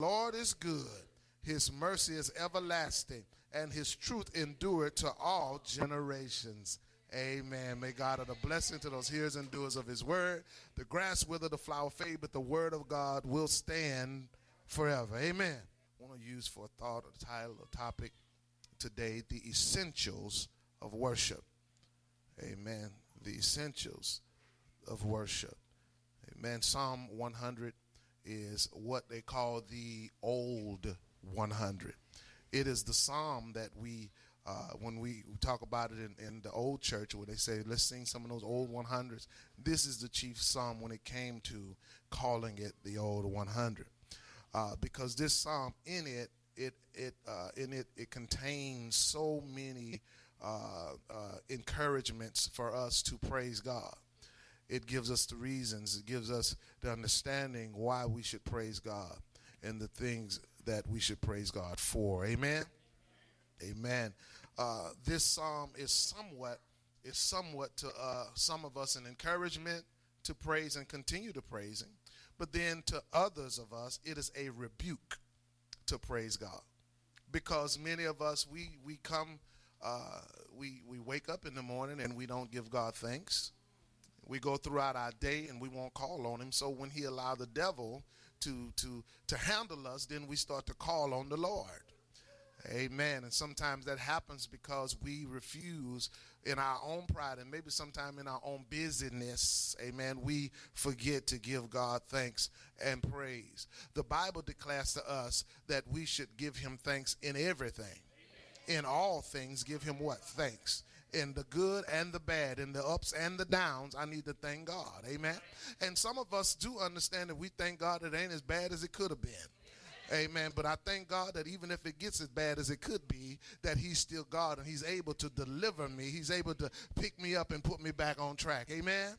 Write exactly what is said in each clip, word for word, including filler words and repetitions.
Lord is good. His mercy is everlasting, and his truth endureth to all generations. Amen. May God add a blessing to those hearers and doers of his word. The grass wither, the flower fade, but the word of God will stand forever. Amen. I want to use for a thought, a title, a topic today, the essentials of worship. Amen. The essentials of worship. Amen. Psalm one hundred is what they call the old one hundred. It is the psalm that we, uh, when we talk about it in, in the old church, where they say, let's sing some of those old one hundreds, this is the chief psalm when it came to calling it the old one hundred. Uh, because this psalm, in it, it, it, uh, in it, it contains so many uh, uh, encouragements for us to praise God. It gives us the reasons, it gives us the understanding why we should praise God and the things that we should praise God for. Amen? Amen. Uh, this psalm is somewhat, is somewhat to uh, some of us an encouragement to praise and continue to praise him. But then to others of us, it is a rebuke to praise God. Because many of us, we, we come, uh, we, we wake up in the morning and we don't give God thanks. We go throughout our day and we won't call on him. So when he allowed the devil to, to, to handle us, then we start to call on the Lord. Amen. And sometimes that happens because we refuse in our own pride and maybe sometime in our own busyness. Amen. We forget to give God thanks and praise. The Bible declares to us that we should give him thanks in everything. In all things, give him what? Thanks. In the good and the bad, in the ups and the downs, I need to thank God. Amen. And some of us do understand that we thank God it ain't as bad as it could have been. Amen. But I thank God that even if it gets as bad as it could be, that he's still God and he's able to deliver me. He's able to pick me up and put me back on track. Amen.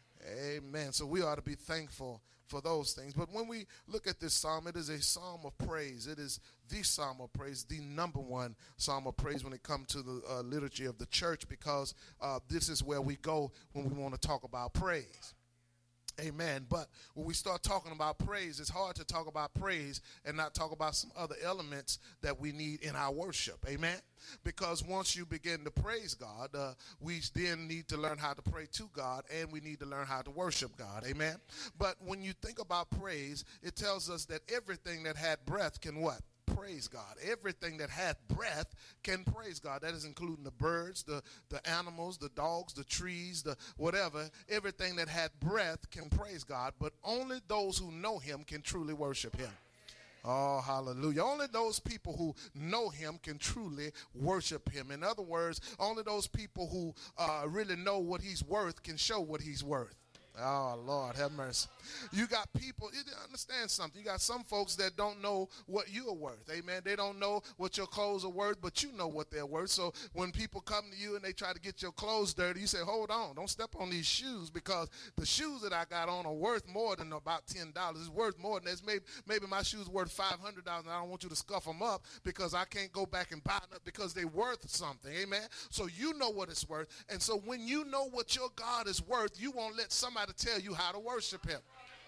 Amen. So we ought to be thankful for those things. But when we look at this psalm, it is a psalm of praise. It is the psalm of praise, the number one psalm of praise when it comes to the uh, liturgy of the church, because uh, this is where we go when we want to talk about praise. Amen. But when we start talking about praise, it's hard to talk about praise and not talk about some other elements that we need in our worship. Amen. Because once you begin to praise God, uh, we then need to learn how to pray to God, and we need to learn how to worship God. Amen. But when you think about praise, it tells us that everything that had breath can what? Praise God. Everything that hath breath can praise God. That is including the birds, the, the animals, the dogs, the trees, the whatever. Everything that hath breath can praise God, but only those who know him can truly worship him. Oh, hallelujah. Only those people who know him can truly worship him. In other words, only those people who uh, really know what he's worth can show what he's worth. Oh, Lord, have mercy. You got people, you understand something. You got some folks that don't know what you are worth. Amen. They don't know what your clothes are worth, but you know what they're worth. So when people come to you and they try to get your clothes dirty, you say, hold on, don't step on these shoes, because the shoes that I got on are worth more than about ten dollars. It's worth more than this. Maybe, maybe my shoes worth five hundred dollars, and I don't want you to scuff them up because I can't go back and buy them because they're worth something. Amen. So you know what it's worth. And so when you know what your God is worth, you won't let somebody to tell you how to worship him.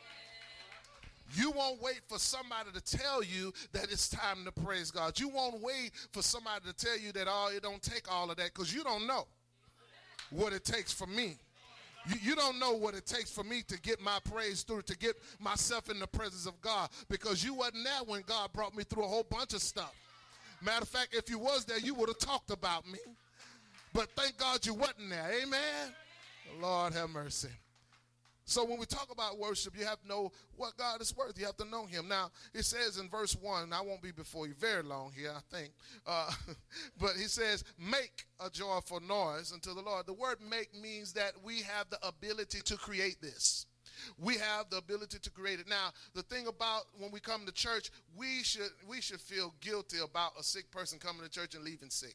You won't wait for somebody to tell you that it's time to praise God. You won't wait for somebody to tell you that, oh, it don't take all of that, because you don't know what it takes for me. You, you don't know what it takes for me to get my praise through, to get myself in the presence of God, because you wasn't there when God brought me through a whole bunch of stuff. Matter of fact, if you was there, you would have talked about me. But thank God you wasn't there. Amen. Lord have mercy. So when we talk about worship, you have to know what God is worth. You have to know him. Now, it says in verse one, and I won't be before you very long here, I think. Uh, but he says, make a joyful noise unto the Lord. The word make means that we have the ability to create this. We have the ability to create it. Now, the thing about when we come to church, we should, we should feel guilty about a sick person coming to church and leaving sick.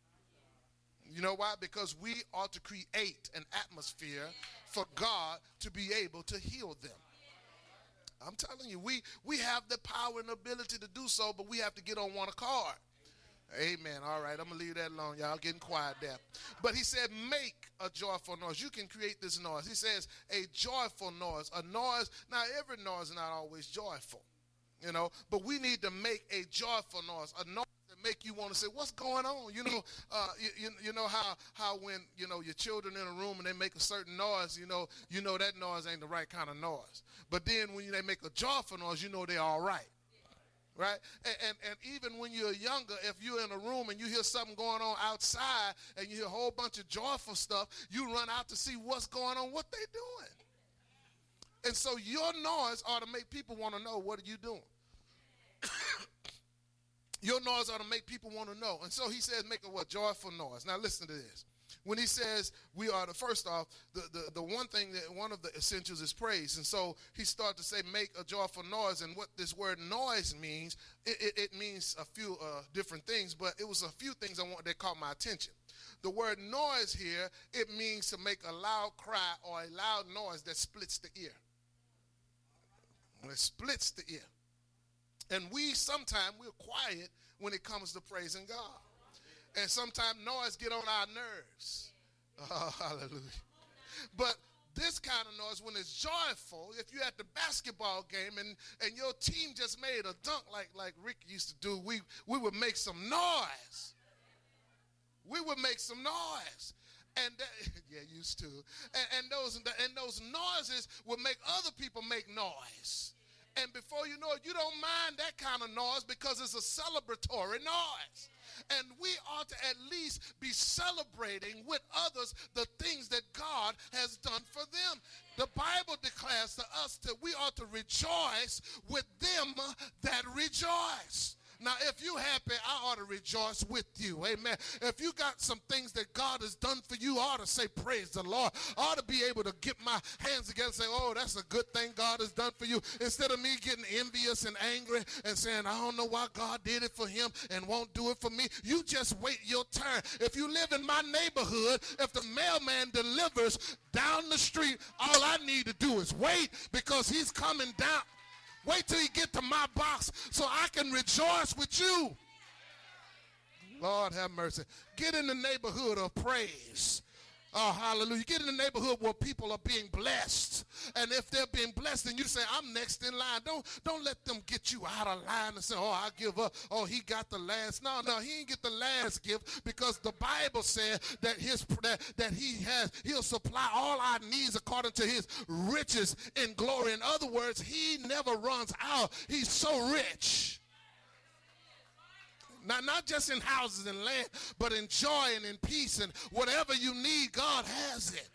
You know why? Because we ought to create an atmosphere for God to be able to heal them. I'm telling you, we, we have the power and ability to do so, but we have to get on one accord. Amen. All right, I'm going to leave that alone. Y'all getting quiet there. But he said, make a joyful noise. You can create this noise. He says, a joyful noise. A noise. Now, every noise is not always joyful. you know. But we need to make a joyful noise, a noise that make you want to say, what's going on? You know, uh, you, you, you know how, how when, you know, your children in a room and they make a certain noise, you know, you know that noise ain't the right kind of noise. But then when they make a joyful noise, you know they're all right. Right? And, and, and even when you're younger, if you're in a room and you hear something going on outside and you hear a whole bunch of joyful stuff, you run out to see what's going on, what they doing. And so your noise ought to make people want to know, what are you doing? Your noise ought to make people want to know. And so he says, make a what? Joyful noise. Now listen to this. When he says we are the, first off, the, the, the one thing that one of the essentials is praise. And so he started to say make a joyful noise. And what this word noise means, it, it, it means a few uh, different things, but it was a few things I want that caught my attention. The word noise here, it means to make a loud cry or a loud noise that splits the ear. It splits the ear. And we sometimes, we're quiet when it comes to praising God. And sometimes noise get on our nerves. Oh, hallelujah. But this kind of noise, when it's joyful, if you're at the basketball game and, and your team just made a dunk like, like Rick used to do, we, we would make some noise. We would make some noise. And that, yeah, used to. And, and, those, and those noises would make other people make noise. And before you know it, you don't mind that kind of noise because it's a celebratory noise. And we ought to at least be celebrating with others the things that God has done for them. The Bible declares to us that we ought to rejoice with them that rejoice. Now, if you're happy, I ought to rejoice with you. Amen. If you got some things that God has done for you, I ought to say, praise the Lord. I ought to be able to get my hands together and say, oh, that's a good thing God has done for you. Instead of me getting envious and angry and saying, I don't know why God did it for him and won't do it for me. You just wait your turn. If you live in my neighborhood, if the mailman delivers down the street, all I need to do is wait because he's coming down. Wait till you get to my box so I can rejoice with you. Lord have mercy. Get in the neighborhood of praise. Oh, hallelujah. Get in the neighborhood where people are being blessed. And if they're being blessed, then you say, I'm next in line. Don't, don't let them get you out of line and say, oh, I give up. Oh, he got the last. No, no, he ain't get the last gift because the Bible said that his that, that he has, he'll supply all our needs according to his riches in glory. In other words, he never runs out. He's so rich. Not, not just in houses and land, but in joy and in peace and whatever you need, God has it.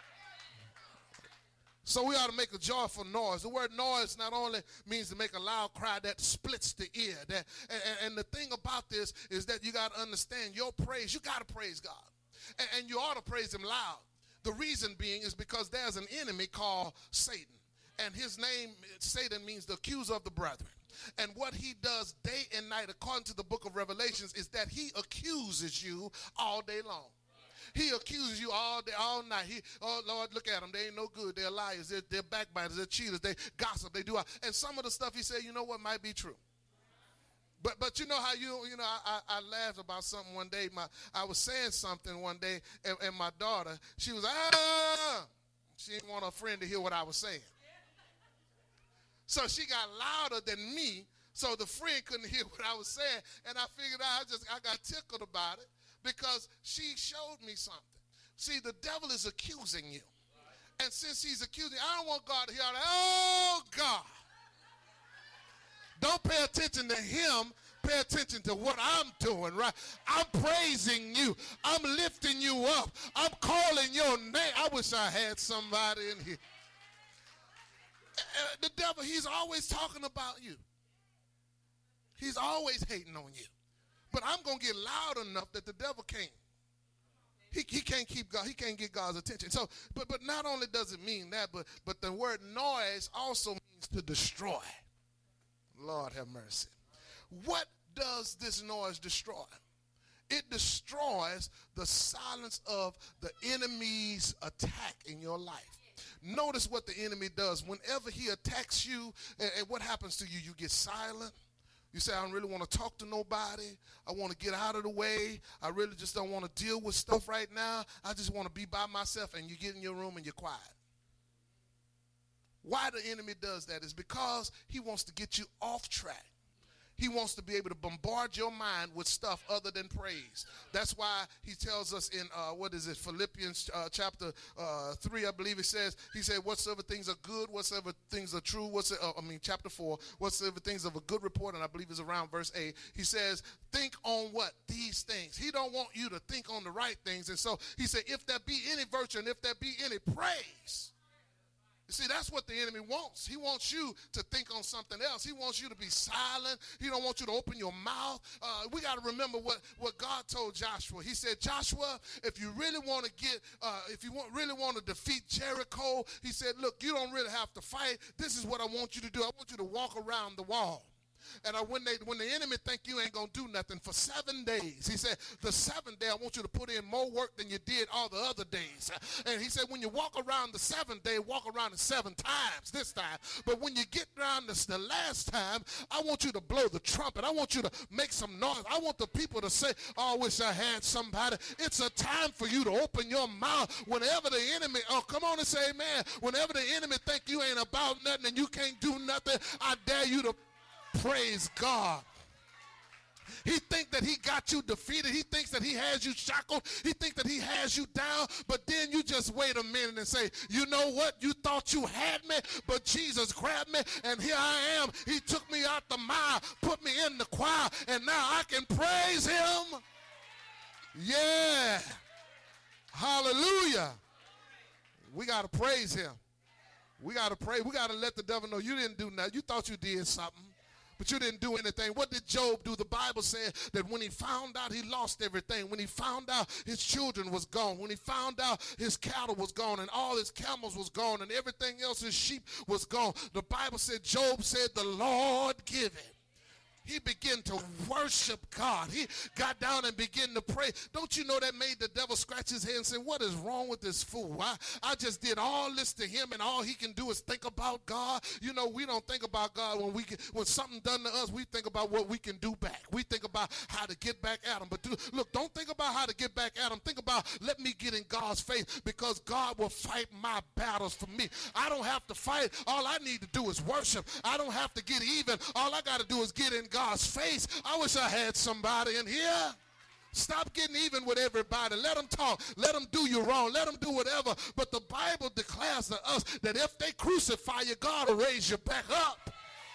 So we ought to make a joyful noise. The word noise not only means to make a loud cry that splits the ear. That, and, and the thing about this is that you got to understand your praise. You got to praise God. And, and you ought to praise him loud. The reason being is because there's an enemy called Satan. And his name, Satan, means the accuser of the brethren. And what he does day and night, according to the book of Revelations, is that he accuses you all day long. He accuses you all day, all night. He, oh, Lord, look at them. They ain't no good. They're liars. They're, they're backbiters. They're cheaters. They gossip. They do. And some of the stuff he said, you know what, might be true. But but you know how you, you know, I, I, I laughed about something one day. My I was saying something one day, and, and my daughter, she was, ah, she didn't want her friend to hear what I was saying. So she got louder than me, so the friend couldn't hear what I was saying. And I figured out, I just I got tickled about it because she showed me something. See, the devil is accusing you. And since he's accusing, I don't want God to hear all that. Oh, God. Don't pay attention to him. Pay attention to what I'm doing, right? I'm praising you. I'm lifting you up. I'm calling your name. I wish I had somebody in here. The devil, he's always talking about you. He's always hating on you. But I'm going to get loud enough that the devil can't. He, he can't keep God. He can't get God's attention. So, but but not only does it mean that, but but the word noise also means to destroy. Lord have mercy. What does this noise destroy? It destroys the silence of the enemy's attack in your life. Notice what the enemy does. Whenever he attacks you, and, and what happens to you? You get silent. You say, I don't really want to talk to nobody. I want to get out of the way. I really just don't want to deal with stuff right now. I just want to be by myself. And you get in your room and you're quiet. Why the enemy does that is because he wants to get you off track. He wants to be able to bombard your mind with stuff other than praise. That's why he tells us in, uh, what is it, Philippians uh, chapter uh, three, I believe it says, he said, whatsoever things are good, whatsoever things are true, whatsoever, uh, I mean, chapter four, whatsoever things of a good report, and I believe it's around verse eight, he says, think on what? These things. He don't want you to think on the right things. And so he said, if there be any virtue and if there be any praise. You see, that's what the enemy wants. He wants you to think on something else. He wants you to be silent. He don't want you to open your mouth. Uh, we got to remember what, what God told Joshua. He said, Joshua, if you really want to get, uh, if you want, really want to defeat Jericho, he said, look, you don't really have to fight. This is what I want you to do. I want you to walk around the wall. And I, when they when the enemy think you ain't going to do nothing for seven days, he said, the seventh day I want you to put in more work than you did all the other days. And he said, when you walk around the seventh day, walk around it seven times this time. But when you get around this the last time, I want you to blow the trumpet. I want you to make some noise. I want the people to say, oh, I wish I had somebody. It's a time for you to open your mouth. Whenever the enemy, oh, come on and say amen. Whenever the enemy think you ain't about nothing and you can't do nothing, I dare you to praise God. He thinks that he got you defeated. He thinks that he has you shackled. He thinks that he has you down. But then you just wait a minute and say, you know what? You thought you had me, but Jesus grabbed me, and here I am. He took me out the mire, put me in the choir, and now I can praise him. Yeah. Hallelujah. We got to praise him. We got to pray. We got to let the devil know you didn't do nothing. You thought you did something, but you didn't do anything. What did Job do? The Bible said that when he found out he lost everything, when he found out his children was gone, when he found out his cattle was gone and all his camels was gone and everything else, his sheep was gone, the Bible said, Job said, the Lord give it. He began to worship God. He got down and began to pray. Don't you know that made the devil scratch his head and say, what is wrong with this fool? I, I just did all this to him, and all he can do is think about God. You know, we don't think about God when we get, when something done to us. We think about what we can do back. We think about how to get back at him. But do, look, don't think about how to get back at him. Think about, let me get in God's face, because God will fight my battles for me. I don't have to fight. All I need to do is worship. I don't have to get even. All I got to do is get in God's face. I wish I had somebody in here. Stop getting even with everybody. Let them talk. Let them do you wrong. Let them do whatever. But the Bible declares to us that if they crucify you, God will raise you back up.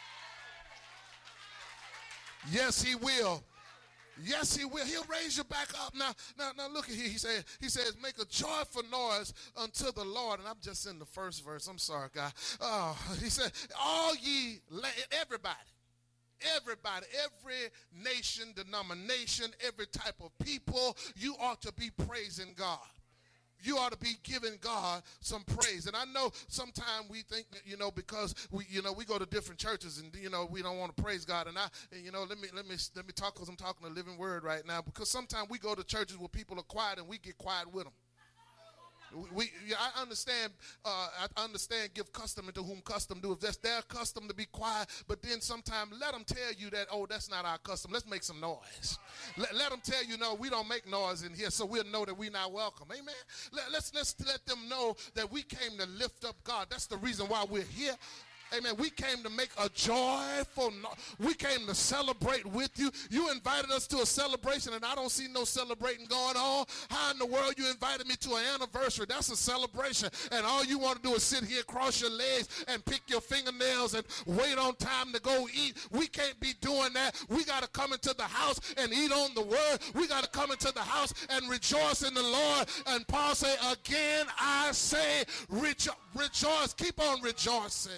Yes, he will. Yes, he will. He'll raise you back up. Now, now, now look at here. He said, he says, make a joyful noise unto the Lord. And I'm just in the first verse. I'm sorry, God. Oh, he said, all ye, everybody. Everybody, every nation, denomination, every type of people, you ought to be praising God. You ought to be giving God some praise. And I know sometimes we think, you know, because we, you know, we go to different churches and, you know, we don't want to praise God. And I, and, you know, let me, let me, let me talk, because I'm talking a living word right now, because sometimes we go to churches where people are quiet and we get quiet with them. We, yeah, I understand. Uh, I understand. Give custom to whom custom do. If that's their custom to be quiet, but then sometimes let them tell you that, oh, that's not our custom. Let's make some noise. Let, let them tell you, no, we don't make noise in here, so we'll know that we're not welcome. Amen. Let, let's let's let them know that we came to lift up God. That's the reason why we're here. Amen. We came to make a joyful, no- we came to celebrate with you. You invited us to a celebration, and I don't see no celebrating going on. How in the world you invited me to an anniversary? That's a celebration. And all you want to do is sit here, cross your legs, and pick your fingernails and wait on time to go eat. We can't be doing that. We got to come into the house and eat on the word. We got to come into the house and rejoice in the Lord. And Paul say, again, I say, rejo- rejoice. Keep on rejoicing.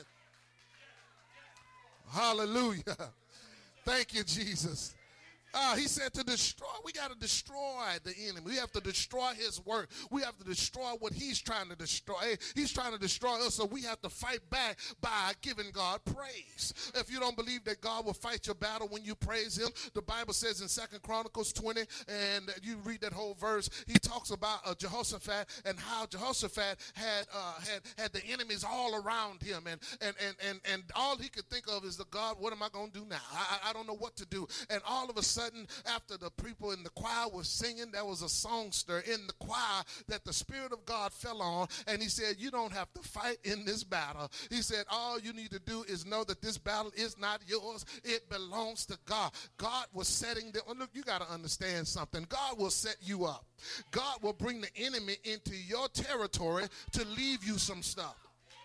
Hallelujah. Thank you, Jesus. Uh, he said to destroy, we got to destroy the enemy. We have to destroy his work. We have to destroy what he's trying to destroy. He's trying to destroy us, so we have to fight back by giving God praise. If you don't believe that God will fight your battle when you praise him, the Bible says in Second Chronicles twenty, and you read that whole verse, he talks about uh, Jehoshaphat and how Jehoshaphat had, uh, had had the enemies all around him, and and, and, and, and all he could think of is, the God, what am I going to do now? I, I don't know what to do. And all of a sudden, sudden, after the people in the choir was singing, there was a songster in the choir that the Spirit of God fell on, and he said, you don't have to fight in this battle. He said, all you need to do is know that this battle is not yours. It belongs to God. God was setting the, look, you got to understand something. God will set you up. God will bring the enemy into your territory to leave you some stuff.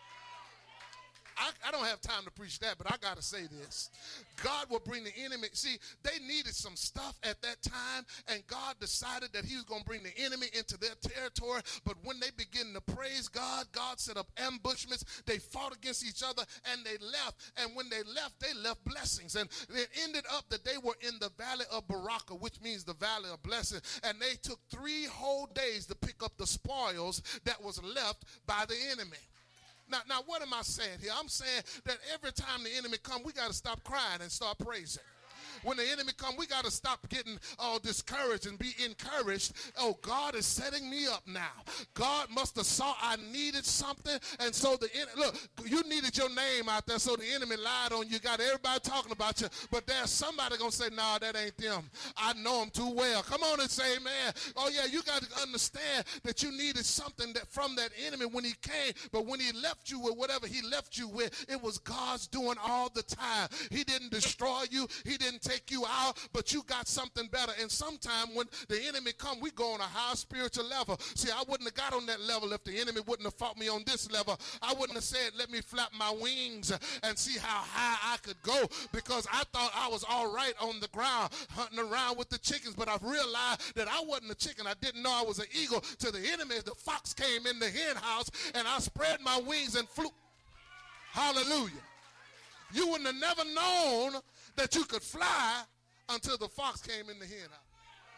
I, I don't have time to preach that, but I got to say this. God will bring the enemy. See, they needed some stuff at that time, and God decided that he was going to bring the enemy into their territory. But when they began to praise God, God set up ambushments. They fought against each other, and they left. And when they left, they left blessings. And it ended up that they were in the valley of Baraka, which means the valley of blessing. And they took three whole days to pick up the spoils that was left by the enemy. Now, now, what am I saying here? I'm saying that every time the enemy comes, we got to stop crying and start praising. When the enemy come, we got to stop getting all discouraged and be encouraged. Oh, God is setting me up now. God must have saw I needed something, and so the enemy, look, you needed your name out there, so the enemy lied on you. Got everybody talking about you, but there's somebody going to say, no, nah, that ain't them. I know them too well. Come on and say, man, oh, yeah, you got to understand that you needed something that from that enemy when he came, but when he left you with whatever he left you with, it was God's doing all the time. He didn't destroy you. He didn't take you out, but you got something better. And sometime when the enemy come, we go on a high spiritual level. See, I wouldn't have got on that level if the enemy wouldn't have fought me on this level. I wouldn't have said, let me flap my wings and see how high I could go, because I thought I was all right on the ground hunting around with the chickens, but I've realized that I wasn't a chicken. I didn't know I was an eagle. To the enemy, the fox came in the hen house, and I spread my wings and flew. Hallelujah. You wouldn't have never known that you could fly until the fox came in the hen house.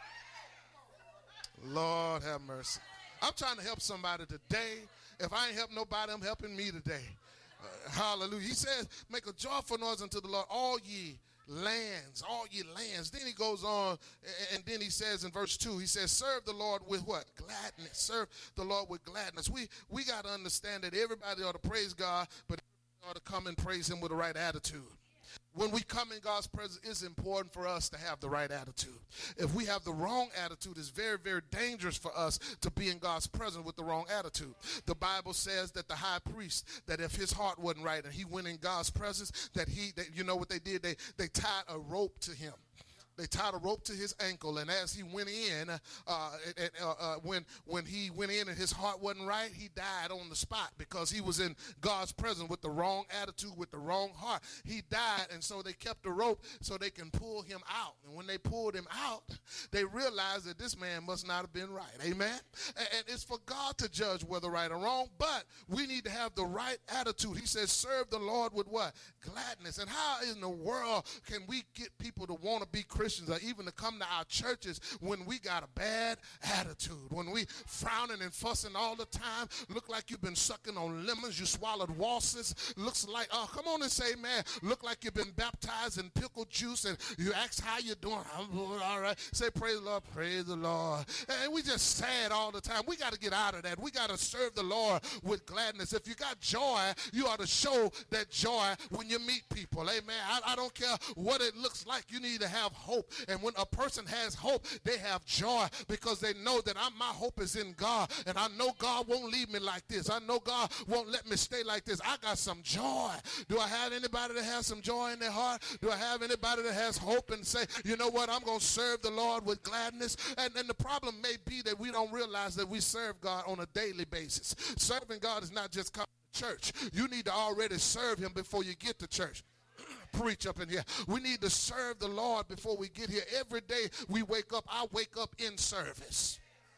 Lord have mercy. I'm trying to help somebody today. If I ain't help nobody, I'm helping me today. Uh, hallelujah. He says, make a joyful noise unto the Lord, all ye lands, all ye lands. Then he goes on, and then he says in verse two, he says, serve the Lord with what? Gladness. Serve the Lord with gladness. We, we got to understand that everybody ought to praise God, but everybody ought to come and praise him with the right attitude. When we come in God's presence, it's important for us to have the right attitude. If we have the wrong attitude, it's very, very dangerous for us to be in God's presence with the wrong attitude. The Bible says that the high priest, that if his heart wasn't right and he went in God's presence, that he, that, you know what they did? They, they tied a rope to him. They tied a rope to his ankle, and as he went in, uh, uh, uh, when when he went in and his heart wasn't right, he died on the spot because he was in God's presence with the wrong attitude, with the wrong heart. He died, and so they kept the rope so they can pull him out. And when they pulled him out, they realized that this man must not have been right. Amen? And, and it's for God to judge whether right or wrong, but we need to have the right attitude. He says, serve the Lord with what? Gladness. And how in the world can we get people to want to be Christians or even to come to our churches when we got a bad attitude, when we frowning and fussing all the time, look like you've been sucking on lemons, you swallowed walnuts, looks like, oh, come on and say, man, look like you've been baptized in pickle juice, and you ask how you doing. I'm doing all right. Say, praise the Lord, praise the Lord. And we just sad all the time. We got to get out of that. We got to serve the Lord with gladness. If you got joy, you ought to show that joy when you meet people. Amen. I, I don't care what it looks like. You need to have hope. And when a person has hope, they have joy because they know that I'm, my hope is in God, and I know God won't leave me like this. I know God won't let me stay like this. I got some joy. Do I have anybody that has some joy in their heart? Do I have anybody that has hope and say, you know what, I'm going to serve the Lord with gladness? And, and the problem may be that we don't realize that we serve God on a daily basis. Serving God is not just coming to church. You need to already serve him before you get to church. Preach up in here. We need to serve the Lord before we get here. Every day we wake up, I wake up in service.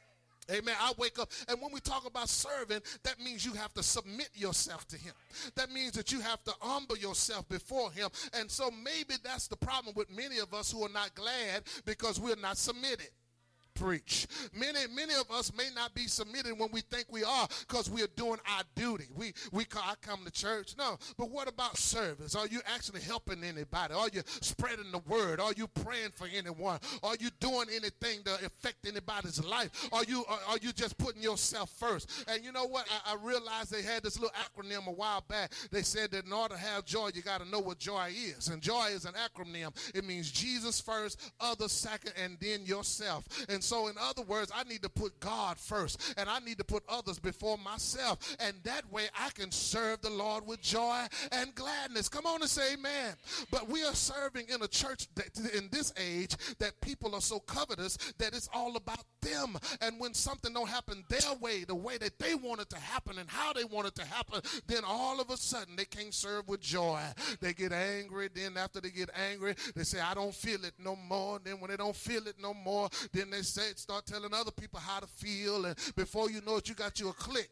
Amen. I wake up, and when we talk about serving, that means you have to submit yourself to him. That means that you have to humble yourself before him. And so maybe that's the problem with many of us who are not glad because we're not submitted. preach. Many, many of us may not be submitted when we think we are because we are doing our duty. We, we call, I come to church. No, but what about service? Are you actually helping anybody? Are you spreading the word? Are you praying for anyone? Are you doing anything to affect anybody's life? Are you, are, are you just putting yourself first? And you know what? I, I realized they had this little acronym a while back. They said that in order to have joy, you got to know what joy is. And joy is an acronym. It means Jesus first, others second, and then yourself. And so in other words, I need to put God first, and I need to put others before myself. And that way I can serve the Lord with joy and gladness. Come on and say amen. But we are serving in a church that, in this age, that people are so covetous that it's all about them. And when something don't happen their way, the way that they want it to happen and how they want it to happen, then all of a sudden they can't serve with joy. They get angry. Then after they get angry, they say, I don't feel it no more. Then when they don't feel it no more, then they say, start telling other people how to feel. And before you know it, you got you a clique.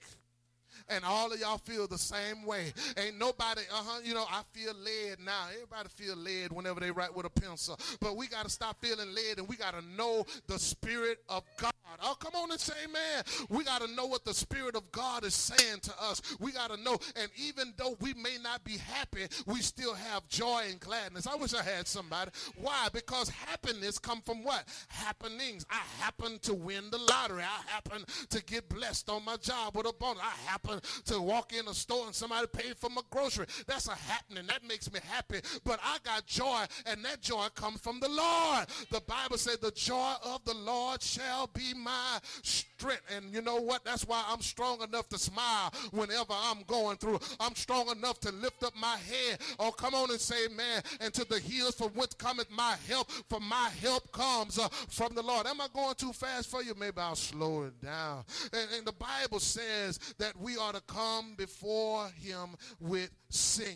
And all of y'all feel the same way. Ain't nobody, uh-huh, you know, I feel led now. Everybody feel led whenever they write with a pencil. But we got to stop feeling led, and we got to know the Spirit of God. Oh, come on and say amen. We got to know what the Spirit of God is saying to us. We got to know. And even though we may not be happy, we still have joy and gladness. I wish I had somebody. Why? Because happiness come from what? Happenings. I happen to win the lottery. I happen to get blessed on my job with a bonus. I happen to walk in a store and somebody paid for my grocery. That's a happening. That makes me happy. But I got joy, and that joy comes from the Lord. The Bible said the joy of the Lord shall be my strength. And you know what? That's why I'm strong enough to smile whenever I'm going through. I'm strong enough to lift up my head. Oh, come on and say amen. And to the hills from whence cometh my help, for my help comes uh, from the Lord. Am I going too fast for you? Maybe I'll slow it down. And, and the Bible says that we are to come before him with singing.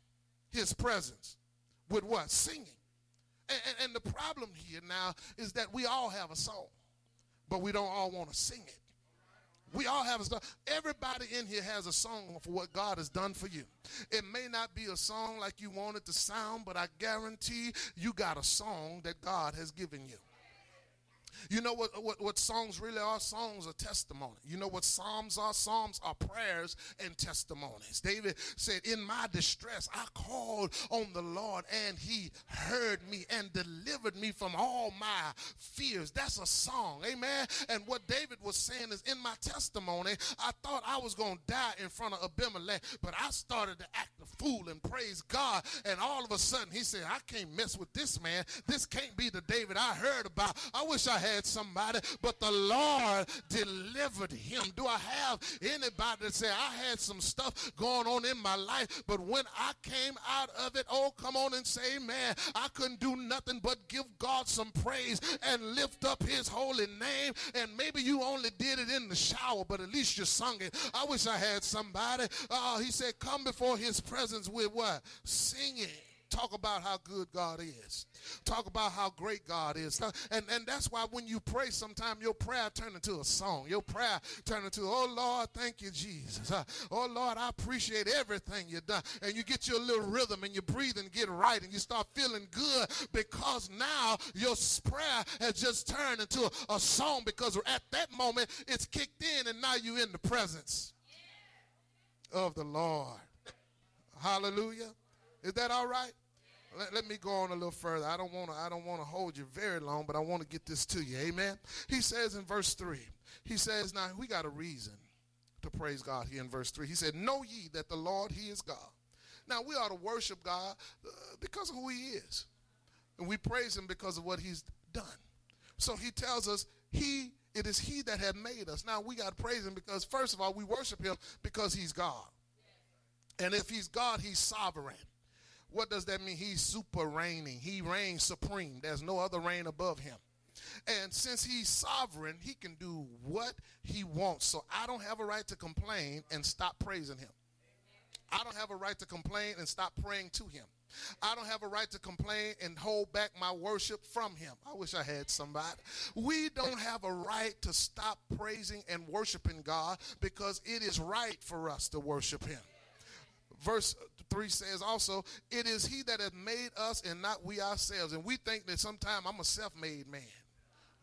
His presence. With what? Singing. And, and, and the problem here now is that we all have a song, but we don't all want to sing it. We all have a song. Everybody in here has a song for what God has done for you. It may not be a song like you want it to sound, but I guarantee you got a song that God has given you. You know what, what, what songs really are? Songs are testimony. You know what psalms are? Psalms are prayers and testimonies. David said, in my distress, I called on the Lord, and he heard me and delivered me from all my fears. That's a song. Amen. And what David was saying is, in my testimony, I thought I was going to die in front of Abimelech, but I started to act a fool and praise God. And all of a sudden, he said, I can't mess with this man. This can't be the David I heard about. I wish I had somebody, but the Lord delivered him. Do I have anybody that say, I had some stuff going on in my life, but when I came out of it, oh, come on and say, man, I couldn't do nothing but give God some praise and lift up his holy name. And maybe you only did it in the shower, but at least you sung it. I wish I had somebody. Uh, he said, come before his presence with what? Singing. Talk about how good God is. Talk about how great God is. And, and that's why when you pray, sometimes your prayer turns into a song. Your prayer turns into, oh, Lord, thank you, Jesus. Uh, oh, Lord, I appreciate everything you've done. And you get your little rhythm, and you breathe and get right, and you start feeling good because now your prayer has just turned into a, a song, because at that moment it's kicked in, and now you're in the presence of the Lord. Hallelujah. Is that all right? Let, let me go on a little further. I don't want to I don't want to hold you very long, but I want to get this to you. Amen. He says in verse three, he says, now we got a reason to praise God here in verse three. He said, know ye that the Lord, he is God. Now we ought to worship God uh, because of who he is. And we praise him because of what he's done. So he tells us he it is he that have made us. Now we got to praise him because, first of all, we worship him because he's God. And if he's God, he's sovereign. What does that mean? He's super reigning. He reigns supreme. There's no other reign above him. And since he's sovereign, he can do what he wants. So I don't have a right to complain and stop praising him. I don't have a right to complain and stop praying to him. I don't have a right to complain and hold back my worship from him. I wish I had somebody. We don't have a right to stop praising and worshiping God, because it is right for us to worship him. Verse three says also, it is he that hath made us and not we ourselves. And we think that sometime I'm a self-made man.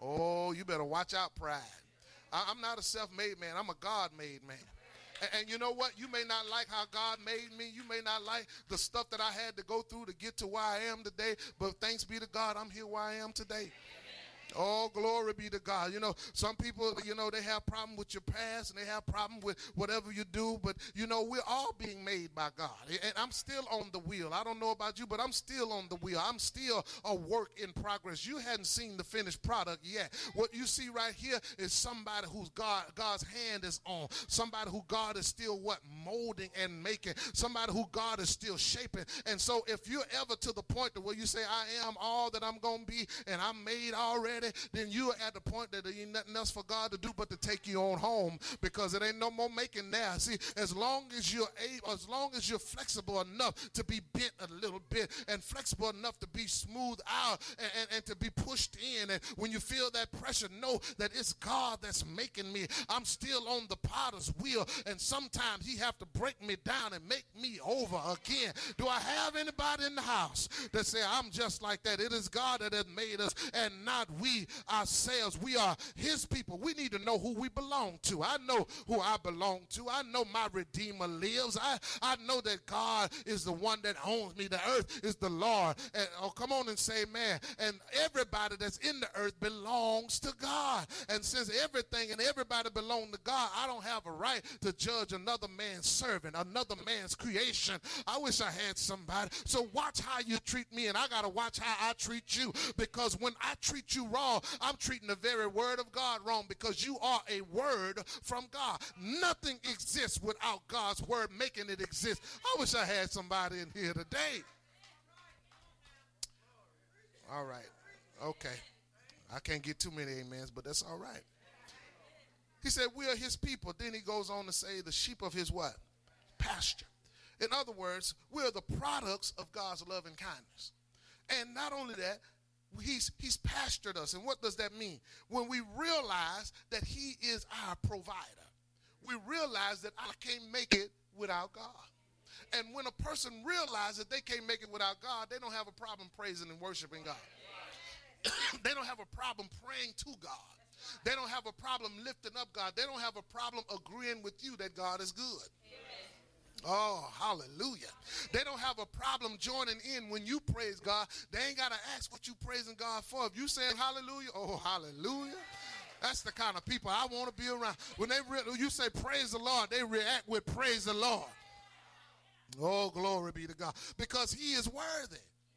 Oh, you better watch out, pride. I, I'm not a self-made man. I'm a God-made man. And, and you know what? You may not like how God made me. You may not like the stuff that I had to go through to get to where I am today. But thanks be to God, I'm here where I am today. Oh, glory be to God. You know, some people, you know, they have problem with your past and they have problem with whatever you do. But, you know, we're all being made by God. And I'm still on the wheel. I don't know about you, but I'm still on the wheel. I'm still a work in progress. You hadn't seen the finished product yet. What you see right here is somebody whose God, God's hand is on. Somebody who God is still what? Molding and making. Somebody who God is still shaping. And so if you're ever to the point to where you say, I am all that I'm going to be and I'm made already, then you're at the point that there ain't nothing else for God to do but to take you on home, because it ain't no more making there. See, as long as you're able, as long as you're flexible enough to be bent a little bit and flexible enough to be smoothed out and, and, and to be pushed in, and when you feel that pressure, know that it's God that's making me. I'm still on the potter's wheel, and sometimes he have to break me down and make me over again. Do I have anybody in the house that say, I'm just like that? It is God that has made us and not we ourselves. We are his people. We need to know who we belong to. I know who I belong to. I know my Redeemer lives. I, I know that God is the one that owns me. The earth is the Lord. And oh, come on and say, man. And everybody that's in the earth belongs to God. And since everything and everybody belong to God, I don't have a right to judge another man's servant, another man's creation. I wish I had somebody. So watch how you treat me, and I got to watch how I treat you, because when I treat you wrong, I'm treating the very word of God wrong, because you are a word from God. Nothing exists without God's word making it exist. I wish I had somebody in here today. All right. Okay. I can't get too many amens, but that's all right. He said, we are his people. Then he goes on to say, the sheep of his what? Pasture. In other words, we are the products of God's love and kindness. And not only that, He's, he's pastured us. And what does that mean? When we realize that he is our provider, we realize that I can't make it without God. And when a person realizes that they can't make it without God, they don't have a problem praising and worshiping God. They don't have a problem praying to God. They don't have a problem lifting up God. They don't have a problem agreeing with you that God is good. Oh, hallelujah. They don't have a problem joining in when you praise God. They ain't got to ask what you praising God for. If you saying hallelujah, oh, hallelujah. That's the kind of people I want to be around. When they re- you say praise the Lord, they react with praise the Lord. Oh, glory be to God. Because he is worthy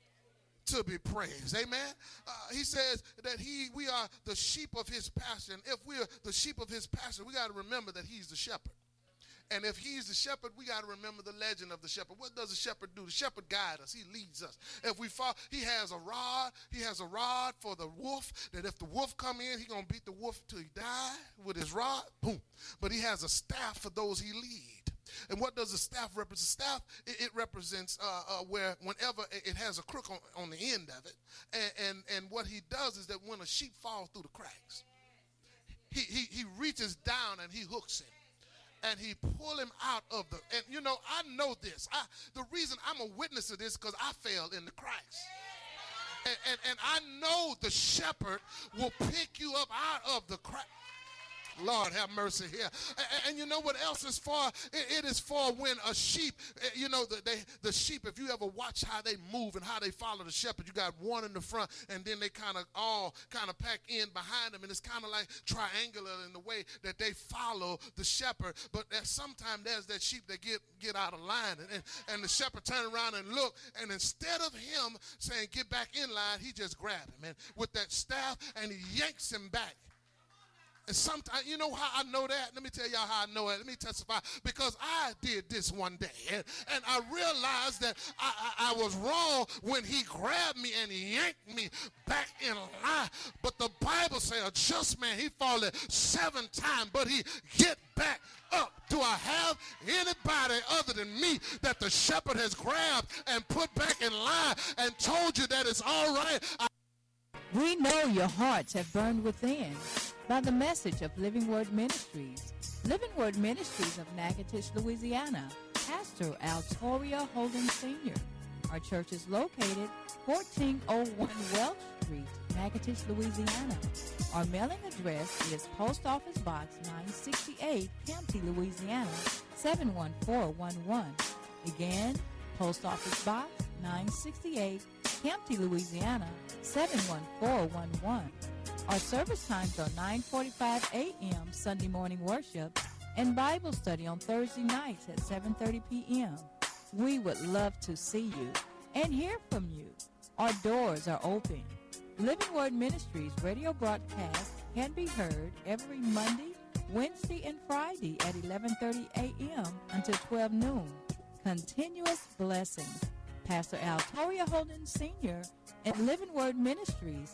to be praised. Amen. Uh, he says that he we are the sheep of his pasture. And if we are the sheep of his pasture, we got to remember that he's the shepherd. And if he's the shepherd, we got to remember the legend of the shepherd. What does the shepherd do? The shepherd guides us. He leads us. If we fall, he has a rod. He has a rod for the wolf, that if the wolf come in, he's going to beat the wolf till he die with his rod. Boom. But he has a staff for those he lead. And what does the staff represent? Staff, it, it represents uh, uh, where whenever it has a crook on, on the end of it. And, and, and what he does is that when a sheep falls through the cracks, he, he, he reaches down and he hooks him. And he pull him out of the, and you know, I know this. I, the reason I'm a witness to this because I fell in the cracks. And, and, and I know the shepherd will pick you up out of the crack. Lord have mercy here. And, and you know what else is for? It, it is for when a sheep, you know, the, they, the sheep, if you ever watch how they move and how they follow the shepherd, you got one in the front and then they kind of all kind of pack in behind them. And it's kind of like triangular in the way that they follow the shepherd. But sometimes there's that sheep that get, get out of line. And, and, and the shepherd turn around and look. And instead of him saying, get back in line, he just grabbed him and with that staff and he yanks him back. And sometimes, you know how I know that? Let me tell y'all how I know it. Let me testify. Because I did this one day. And, and I realized that I, I, I was wrong when he grabbed me and he yanked me back in line. But the Bible says a just man, he fallen seven times, but he get back up. Do I have anybody other than me that the shepherd has grabbed and put back in line and told you that it's all right? I We know your hearts have burned within by the message of Living Word Ministries. Living Word Ministries of Natchitoches, Louisiana. Pastor Altoria Holden Senior Our church is located fourteen oh one Welch Street, Natchitoches, Louisiana. Our mailing address is Post Office Box nine sixty-eight, Kempty, Louisiana, seven one four one one. Again, Post Office Box nine sixty-eight, Kempty, Louisiana, seven one four one one. Our service times are nine forty-five a.m. Sunday morning worship and Bible study on Thursday nights at seven thirty p.m. We would love to see you and hear from you. Our doors are open. Living Word Ministries radio broadcast can be heard every Monday, Wednesday, and Friday at eleven thirty a.m. until twelve noon. Continuous blessings. Pastor Al Toria Holden Senior and Living Word Ministries